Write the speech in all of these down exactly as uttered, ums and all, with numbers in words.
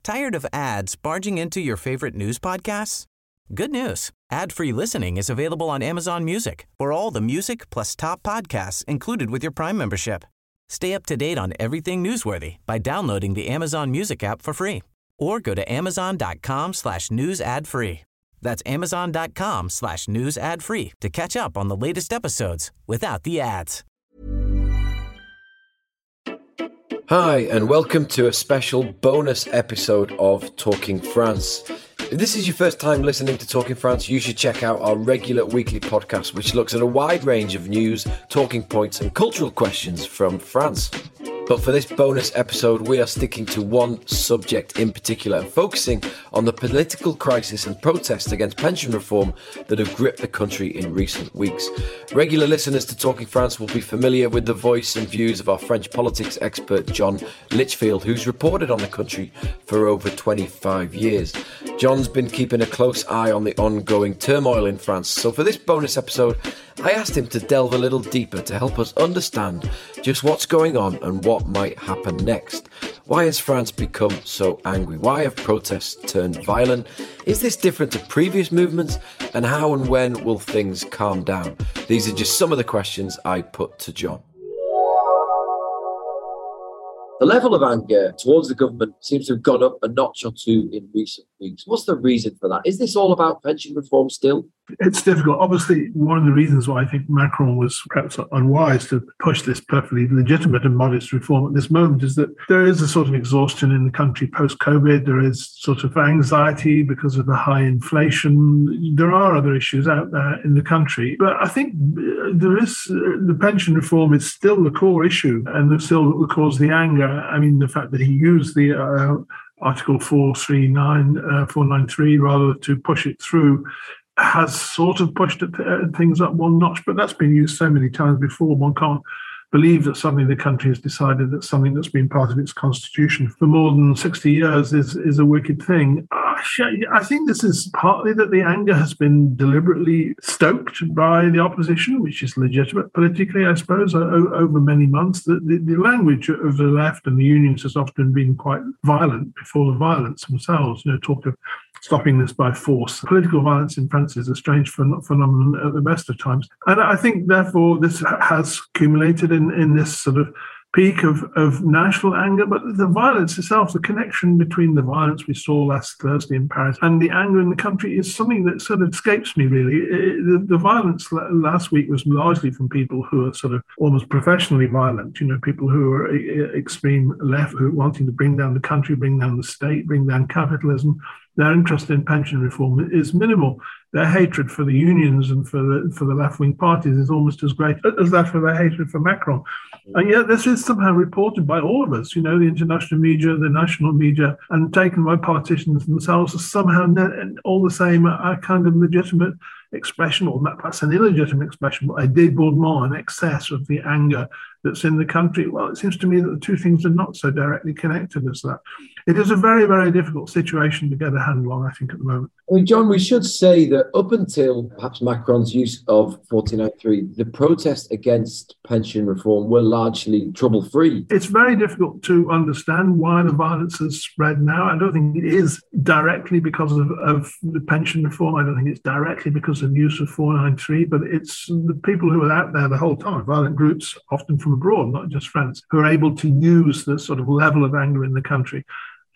Tired of ads barging into your favorite news podcasts? Good news. Ad-free listening is available on Amazon Music for all the music plus top podcasts included with your Prime membership. Stay up to date on everything newsworthy by downloading the Amazon Music app for free or go to amazon.com slash news ad free. That's amazon.com slash news ad free to catch up on the latest episodes without the ads. Hi, and welcome to a special bonus episode of Talking France. If this is your first time listening to Talking France, you should check out our regular weekly podcast, which looks at a wide range of news, talking points, and cultural questions from France. But for this bonus episode, we are sticking to one subject in particular and focusing on the political crisis and protests against pension reform that have gripped the country in recent weeks. Regular listeners to Talking France will be familiar with the voice and views of our French politics expert John Litchfield, who's reported on the country for over twenty-five years. John's been keeping a close eye on the ongoing turmoil in France, so for this bonus episode, I asked him to delve a little deeper to help us understand just what's going on and what might happen next. Why has France become so angry? Why have protests turned violent? Is this different to previous movements? And how and when will things calm down? These are just some of the questions I put to John. The level of anger towards the government seems to have gone up a notch or two in recent weeks. What's the reason for that? Is this all about pension reform still? It's difficult. Obviously, one of the reasons why I think Macron was perhaps unwise to push this perfectly legitimate and modest reform at this moment is that there is a sort of exhaustion in the country post-COVID. There is sort of anxiety because of the high inflation. There are other issues out there in the country. But I think there is the pension reform is still the core issue and still what caused the anger. I mean, the fact that he used the uh, Article four thirty-nine, uh, four ninety-three rather to push it through has sort of pushed it, uh, things up one notch, but that's been used so many times before. One can't believe that suddenly the country has decided that something that's been part of its constitution for more than sixty years is, is a wicked thing. I think this is partly that the anger has been deliberately stoked by the opposition, which is legitimate politically, I suppose, over many months. The, the, the language of the left and the unions has often been quite violent before the violence themselves, you know, talk of stopping this by force. Political violence in France is a strange phenomenon at the best of times. And I think, therefore, this has accumulated in, in this sort of peak of, of national anger, but the violence itself, the connection between the violence we saw last Thursday in Paris and the anger in the country is something that sort of escapes me, really. It, the, the violence last week was largely from people who are sort of almost professionally violent, you know, people who are extreme left, who are wanting to bring down the country, bring down the state, bring down capitalism. Their interest in pension reform is minimal. Their hatred for the unions and for the for the left-wing parties is almost as great as that for their hatred for Macron. And yet this is somehow reported by all of us, you know, the international media, the national media, and taken by politicians themselves as somehow all the same a kind of legitimate expression, or perhaps an illegitimate expression, but a débordement, an excess of the anger that's in the country. Well, it seems to me that the two things are not so directly connected as that. It is a very, very difficult situation to get a handle on, I think, at the moment. I mean, John, we should say that up until perhaps Macron's use of fourteen ninety-three, the protests against pension reform were largely trouble-free. It's very difficult to understand why the violence has spread now. I don't think it is directly because of, of the pension reform. I don't think it's directly because of use of four ninety-three, but it's the people who are out there the whole time, violent groups, often from abroad, not just France, who are able to use the sort of level of anger in the country.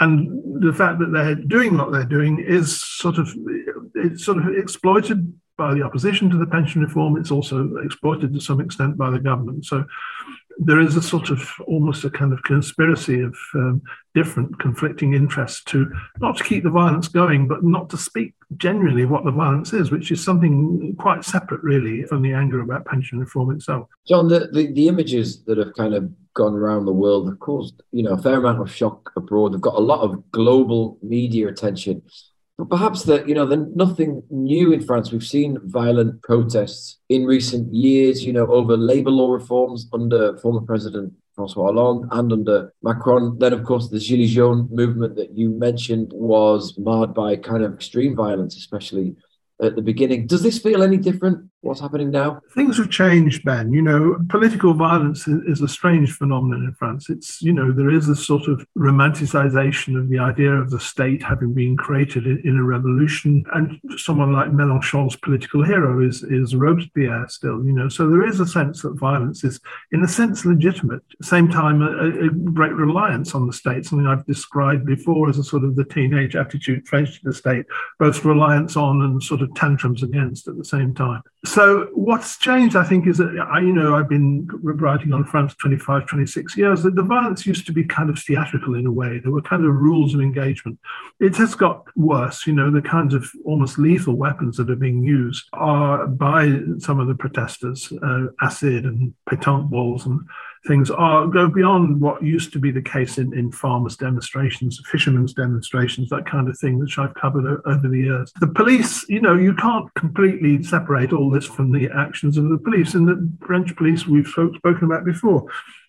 And the fact that they're doing what they're doing is sort of it's sort of exploited by the opposition to the pension reform. It's also exploited to some extent by the government. So there is a sort of almost a kind of conspiracy of um, different conflicting interests to not to keep the violence going, but not to speak genuinely what the violence is, which is something quite separate, really, from the anger about pension reform itself. John, the, the, the images that have kind of gone around the world have caused, you know, a fair amount of shock abroad. They've got a lot of global media attention. But perhaps that, you know, there's nothing new in France. We've seen violent protests in recent years, you know, over labour law reforms under former President François Hollande and under Macron. Then, of course, the Gilets jaunes movement that you mentioned was marred by kind of extreme violence, especially at the beginning. Does this feel any different what's happening now? Things have changed, Ben. You know, political violence is a strange phenomenon in France. It's, you know, there is a sort of romanticization of the idea of the state having been created in a revolution. And someone like Mélenchon's political hero is, is Robespierre still, you know. So there is a sense that violence is, in a sense, legitimate. At the same time, a, a great reliance on the state, something I've described before as a sort of the teenage attitude French to the state, both reliance on and sort of tantrums against at the same time. So what's changed, I think, is that, I, you know, I've been writing on France twenty-five, twenty-six years, that the violence used to be kind of theatrical in a way. There were kind of rules of engagement. It has got worse. You know, the kinds of almost lethal weapons that are being used are by some of the protesters, uh, acid and pétanque balls and things are go beyond what used to be the case in, in farmers' demonstrations, fishermen's demonstrations, that kind of thing, which I've covered o- over the years. The police, you know, you can't completely separate all this from the actions of the police. And the French police, we've spoken about before,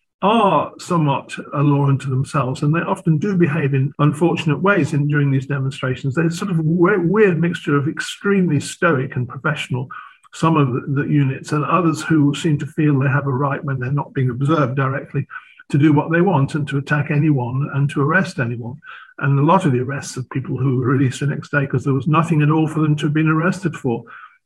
are somewhat a law unto themselves, and they often do behave in unfortunate ways in during these demonstrations. There's sort of a weird mixture of extremely stoic and professional, some of the, the units, and others who seem to feel they have a right, when they're not being observed directly, to do what they want and to attack anyone and to arrest anyone. And a lot of the arrests of people who were released the next day because there was nothing at all for them to have been arrested for.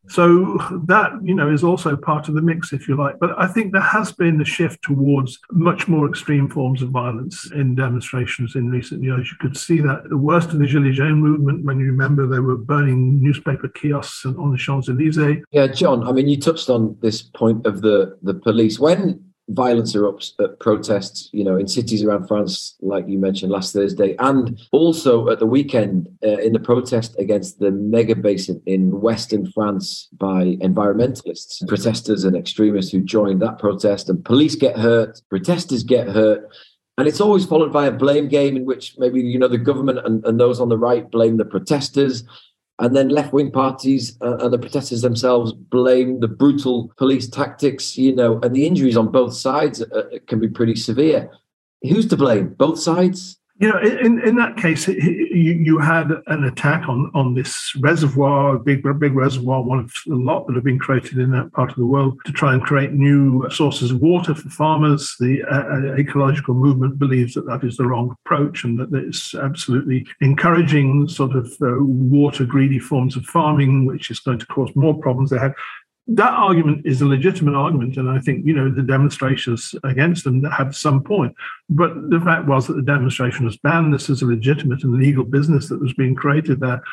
So that, you know, is also part of the mix, if you like. But I think there has been a shift towards much more extreme forms of violence in demonstrations in recent years. You could see that the worst of the Gilets Jaunes movement, when you remember they were burning newspaper kiosks on the Champs-Élysées. Yeah, John, I mean, you touched on this point of the, the police. When violence erupts at protests, you know, in cities around France, like you mentioned last Thursday, and also at the weekend uh, in the protest against the mega basin in Western France by environmentalists, protesters and extremists who joined that protest, and police get hurt, protesters get hurt. And it's always followed by a blame game in which maybe, you know, the government and, and those on the right blame the protesters. And then left-wing parties uh, and the protesters themselves blame the brutal police tactics, you know, and the injuries on both sides uh, can be pretty severe. Who's to blame? Both sides? You know, in, in that case, it, you, you had an attack on, on this reservoir, a big, big reservoir, one of a lot that have been created in that part of the world to try and create new sources of water for farmers. The uh, ecological movement believes that that is the wrong approach and that it's absolutely encouraging sort of uh, water-greedy forms of farming, which is going to cause more problems. They have That argument is a legitimate argument, and I think, you know, the demonstrations against them had some point. But the fact was that the demonstration was banned. This is a legitimate and legal business that was being created there.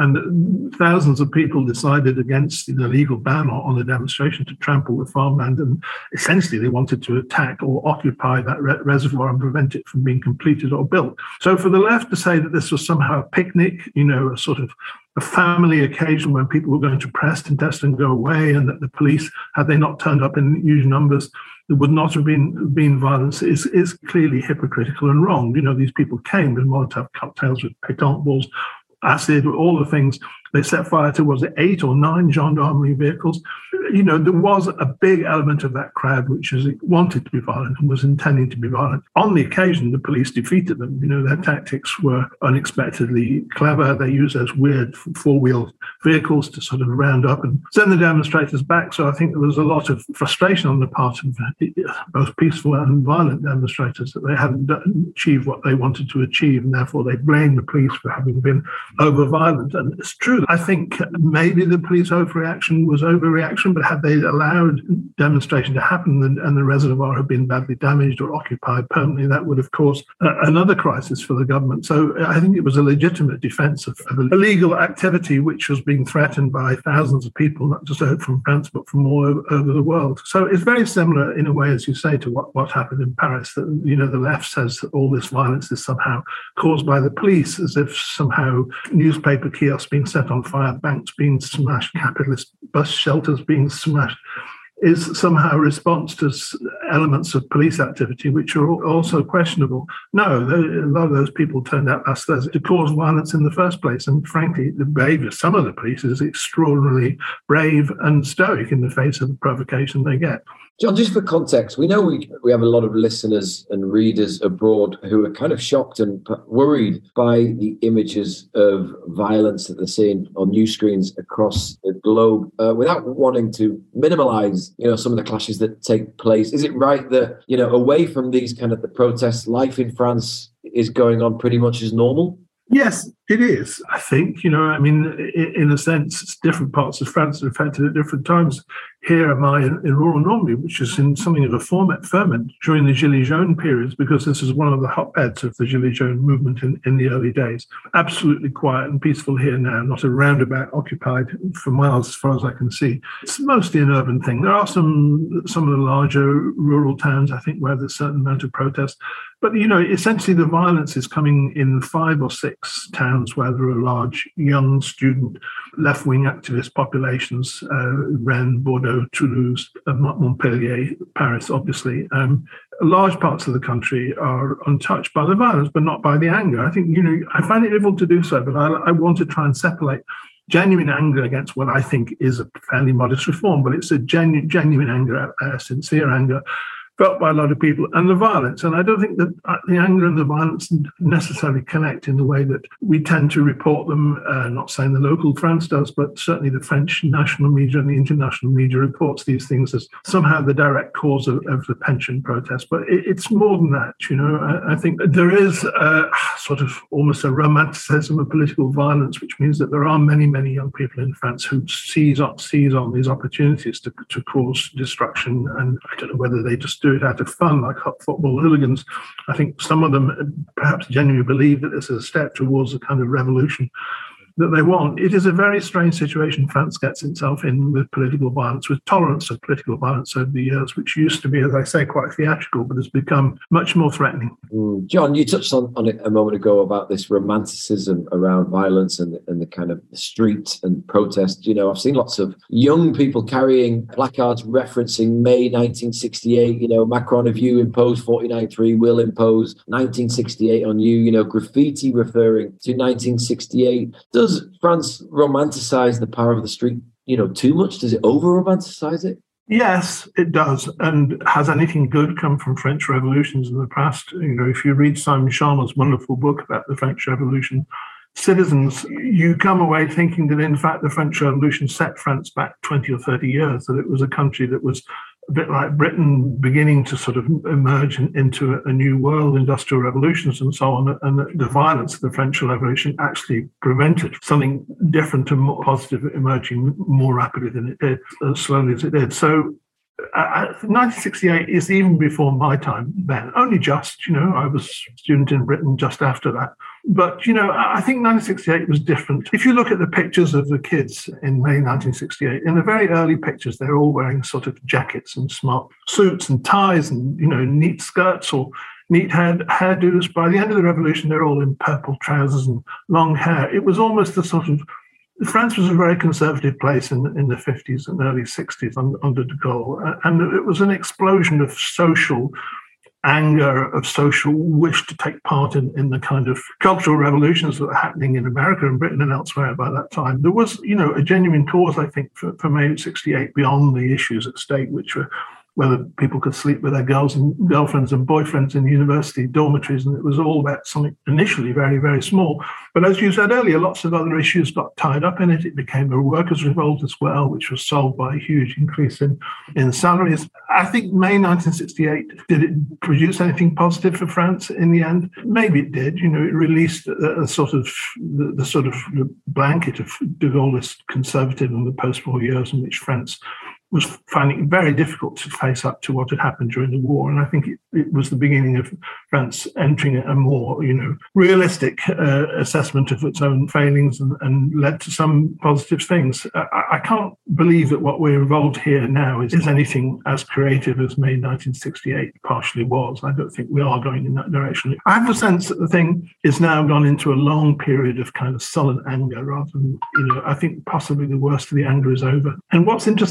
And thousands of people decided against the legal ban on the demonstration to trample the farmland. And essentially, they wanted to attack or occupy that re- reservoir and prevent it from being completed or built. So for the left to say that this was somehow a picnic, you know, a sort of a family occasion when people were going to protest and test and go away, and that the police, had they not turned up in huge numbers, there would not have been been violence, is, is clearly hypocritical and wrong. You know, these people came with Molotov cocktails, with pétanque balls, acid, all the things. They set fire to, was it eight or nine gendarmerie vehicles? You know, there was a big element of that crowd which was, wanted to be violent and was intending to be violent. On the occasion, the police defeated them. You know, their tactics were unexpectedly clever. They used those weird four-wheel vehicles to sort of round up and send the demonstrators back. So I think there was a lot of frustration on the part of both peaceful and violent demonstrators that they hadn't achieved what they wanted to achieve, and therefore they blamed the police for having been over-violent. And it's true. I think maybe the police overreaction was overreaction, but had they allowed demonstration to happen and, and the reservoir had been badly damaged or occupied permanently, that would have caused uh, another crisis for the government. So I think it was a legitimate defense of, of illegal activity which was being threatened by thousands of people, not just from France, but from all over, over the world. So it's very similar in a way, as you say, to what, what happened in Paris. That, you know, the left says that all this violence is somehow caused by the police, as if somehow newspaper kiosks being set on fire, banks being smashed, capitalist bus shelters being smashed, is somehow a response to elements of police activity which are also questionable. No, a lot of those people turned out last Thursday to cause violence in the first place. And frankly, the behavior of some of the police is extraordinarily brave and stoic in the face of the provocation they get. John, just for context, we know we, we have a lot of listeners and readers abroad who are kind of shocked and worried by the images of violence that they're seeing on news screens across the globe, uh, without wanting to minimize, you know, some of the clashes that take place. Is it right that, you know, away from these kind of the protests, life in France is going on pretty much as normal? Yes, it is. I think, you know, I mean, in a sense, different parts of France are affected at different times. Here am I in, in rural Normandy, which is in something of a ferment, ferment during the Gilets jaunes periods, because this is one of the hotbeds of the Gilets jaunes movement in, in the early days. Absolutely quiet and peaceful here now, not a roundabout occupied for miles as far as I can see. It's mostly an urban thing. There are some, some of the larger rural towns, I think, where there's a certain amount of protest. But, you know, essentially the violence is coming in five or six towns where there are large young student left-wing activist populations, uh, Rennes, Bordeaux, Toulouse, uh, Montpellier, Paris, obviously. Um, large parts of the country are untouched by the violence, but not by the anger. I think, you know, I find it difficult to do so, but I, I want to try and separate genuine anger against what I think is a fairly modest reform, but it's a genu- genuine anger, uh, sincere anger, felt by a lot of people, and the violence. And I don't think that the anger and the violence necessarily connect in the way that we tend to report them. Uh, not saying the local France does, but certainly the French national media and the international media reports these things as somehow the direct cause of, of the pension protest. But it, it's more than that, you know. I, I think there is a, sort of almost a romanticism of political violence, which means that there are many, many young people in France who seize on, seize on these opportunities to, to cause destruction. And I don't know whether they just do it out of fun, like football hooligans. I think some of them perhaps genuinely believe that this is a step towards a kind of revolution that they want. It is a very strange situation France gets itself in with political violence, with tolerance of political violence over the years, which used to be, as I say, quite theatrical, but has become much more threatening. Mm. John, you touched on, on it a moment ago about this romanticism around violence and, and the kind of street and protest. You know, I've seen lots of young people carrying placards referencing May nineteen sixty-eight, you know, Macron, if you impose forty-nine three, will impose nineteen sixty-eight on you, you know, graffiti referring to nineteen sixty-eight. Does Does France romanticize the power of the street, you know, too much? Does it over-romanticize it? Yes, it does. And has anything good come from French revolutions in the past? You know, if you read Simon Schama's wonderful book about the French Revolution, Citizens, you come away thinking that, in fact, the French Revolution set France back twenty or thirty years, that it was a country that was a bit like Britain, beginning to sort of emerge in, into a, a new world, industrial revolutions and so on. And the, the violence of the French Revolution actually prevented something different and more positive emerging more rapidly than it did, as slowly as it did. So uh, nineteen sixty-eight is even before my time then, only just, you know, I was a student in Britain just after that. But, you know, I think nineteen sixty-eight was different. If you look at the pictures of the kids in May nineteen sixty-eight, in the very early pictures, they're all wearing sort of jackets and smart suits and ties and, you know, neat skirts or neat hair, hairdos. By the end of the revolution, they're all in purple trousers and long hair. It was almost the sort of, France was a very conservative place in, in the fifties and early sixties under, under de Gaulle. And it was an explosion of social anger, of social wish to take part in, in the kind of cultural revolutions that were happening in America and Britain and elsewhere by that time. There was, you know, a genuine cause, I think, for, for May sixty-eight beyond the issues at stake, which were whether people could sleep with their girls and girlfriends and boyfriends in university dormitories. And it was all about something initially very, very small. But as you said earlier, lots of other issues got tied up in it. It became a workers' revolt as well, which was solved by a huge increase in, in salaries. I think May nineteen sixty-eight, did it produce anything positive for France in the end? Maybe it did. You know, it released a, a sort of the, the sort of blanket of de Gaulle's conservative in the post-war years in which France was finding it very difficult to face up to what had happened during the war. And I think it, it was the beginning of France entering a more, you know, realistic uh, assessment of its own failings and, and led to some positive things. I, I can't believe that what we're involved here now is, is anything as creative as May nineteen sixty-eight partially was. I don't think we are going in that direction. I have the sense that the thing is now gone into a long period of kind of sullen anger rather than, you know, I think possibly the worst of the anger is over. And what's interesting is you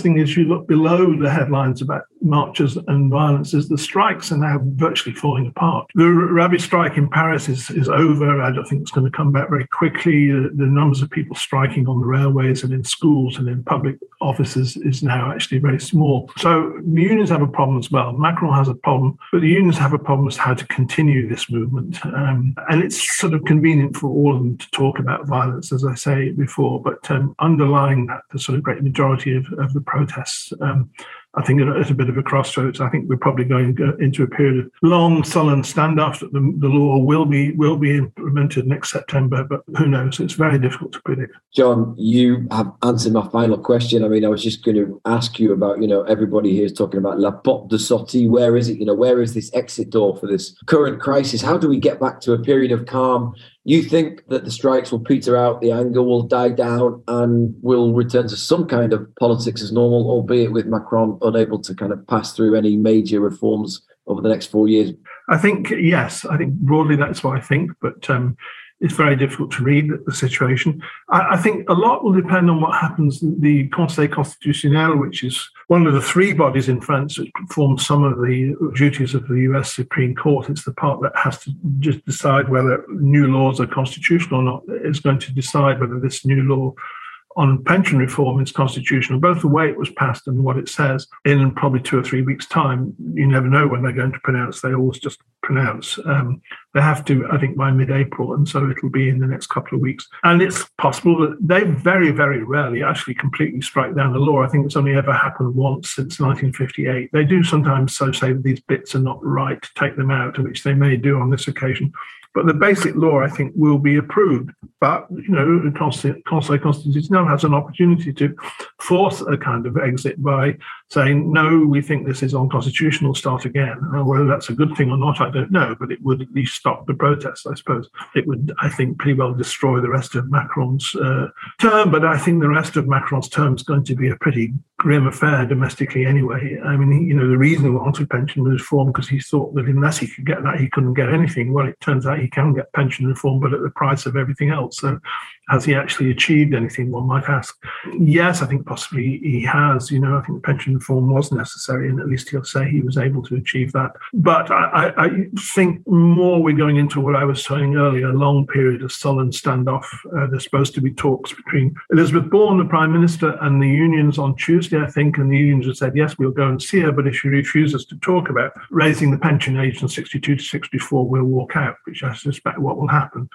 look below the headlines about marches and violence, is the strikes are now virtually falling apart. The rabid strike in Paris is, is over. I don't think it's going to come back very quickly. The, the numbers of people striking on the railways and in schools and in public offices is now actually very small. So the unions have a problem as well. Macron has a problem, but the unions have a problem as how to continue this movement. Um, and it's sort of convenient for all of them to talk about violence, as I say before, but um, underlying that, the sort of great majority of, of the protests, um, I think at a bit of a crossroads. I think we're probably going to go into a period of long, sullen standoff. That the, the law will be will be implemented next September, but who knows? It's very difficult to predict. John, you have answered my final question. I mean, I was just going to ask you about, you know, everybody here is talking about la porte de sortie. Where is it? You know, where is this exit door for this current crisis? How do we get back to a period of calm? You think that the strikes will peter out, the anger will die down, and we'll return to some kind of politics as normal, albeit with Macron unable to kind of pass through any major reforms over the next four years? I think, yes, I think broadly that's what I think, but um, it's very difficult to read the situation. I, I think a lot will depend on what happens. The Conseil Constitutionnel, which is one of the three bodies in France that performs some of the duties of the U S Supreme Court, it's the part that has to just decide whether new laws are constitutional or not, is going to decide whether this new law on pension reform is constitutional, both the way it was passed and what it says. In probably two or three weeks' time, you never know when they're going to pronounce. They always just pronounce. Um, they have to, I think, by mid-April, and so it'll be in the next couple of weeks. And it's possible that they very, very rarely actually completely strike down the law. I think it's only ever happened once since nineteen fifty-eight. They do sometimes so say that these bits are not right to take them out, which they may do on this occasion. But the basic law, I think, will be approved. But, you know, the Conseil Constitutionnel has an opportunity to force a kind of exit by saying, no, we think this is unconstitutional, start again. Whether that's a good thing or not, I don't know, but it would at least stop the protests, I suppose. It would, I think, pretty well destroy the rest of Macron's uh, term, but I think the rest of Macron's term is going to be a pretty grim affair domestically anyway. I mean, you know, the reason he wanted pension reform because he thought that unless he could get that, he couldn't get anything. Well, it turns out he can get pension reform, but at the price of everything else. So has he actually achieved anything, one might ask? Yes, I think possibly he has. You know, I think pension reform was necessary, and at least he'll say he was able to achieve that. But I, I, I think more we're going into what I was saying earlier, a long period of sullen standoff. Uh, there's supposed to be talks between Elizabeth Bourne, the Prime Minister, and the unions on Tuesday, I think, and the unions have said, yes, we'll go and see her, but if she refuses to talk about raising the pension age from sixty-two to sixty-four, we'll walk out, which I suspect what will happen.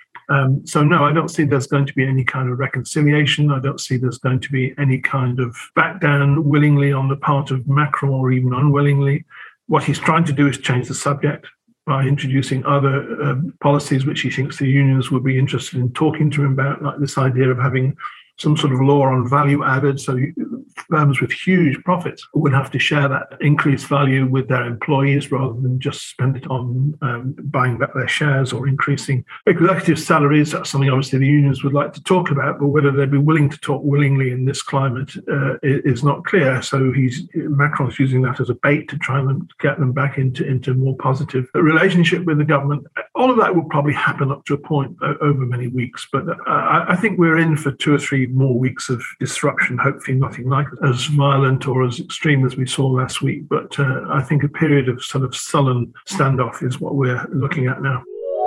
Um, so, no, I don't see there's going to be any kind of reconciliation. I don't see there's going to be any kind of back down willingly on the part of Macron or even unwillingly. What he's trying to do is change the subject by introducing other uh, policies which he thinks the unions would be interested in talking to him about, like this idea of having some sort of law on value added. So firms with huge profits would have to share that increased value with their employees rather than just spend it on um, buying back their shares or increasing executive salaries. That's something obviously the unions would like to talk about, but whether they'd be willing to talk willingly in this climate uh, is not clear. So he's Macron's using that as a bait to try and get them back into, into a more positive relationship with the government. All of that will probably happen up to a point uh, over many weeks, but uh, I, I think we're in for two or three more weeks of disruption, hopefully nothing like as violent or as extreme as we saw last week. But uh, I think a period of sort of sullen standoff is what we're looking at now.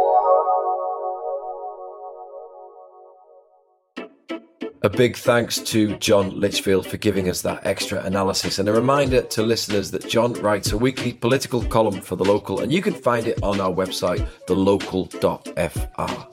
A big thanks to John Litchfield for giving us that extra analysis, and a reminder to listeners that John writes a weekly political column for The Local, and you can find it on our website, the local dot f r.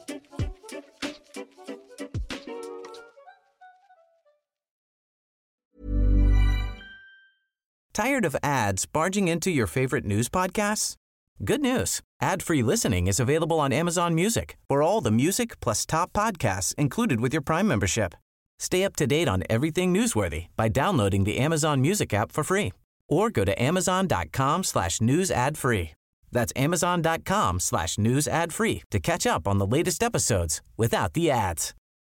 Tired of ads barging into your favorite news podcasts? Good news. Ad-free listening is available on Amazon Music for all the music plus top podcasts included with your Prime membership. Stay up to date on everything newsworthy by downloading the Amazon Music app for free or go to amazon.com slash news ad free. That's amazon.com slash news ad free to catch up on the latest episodes without the ads.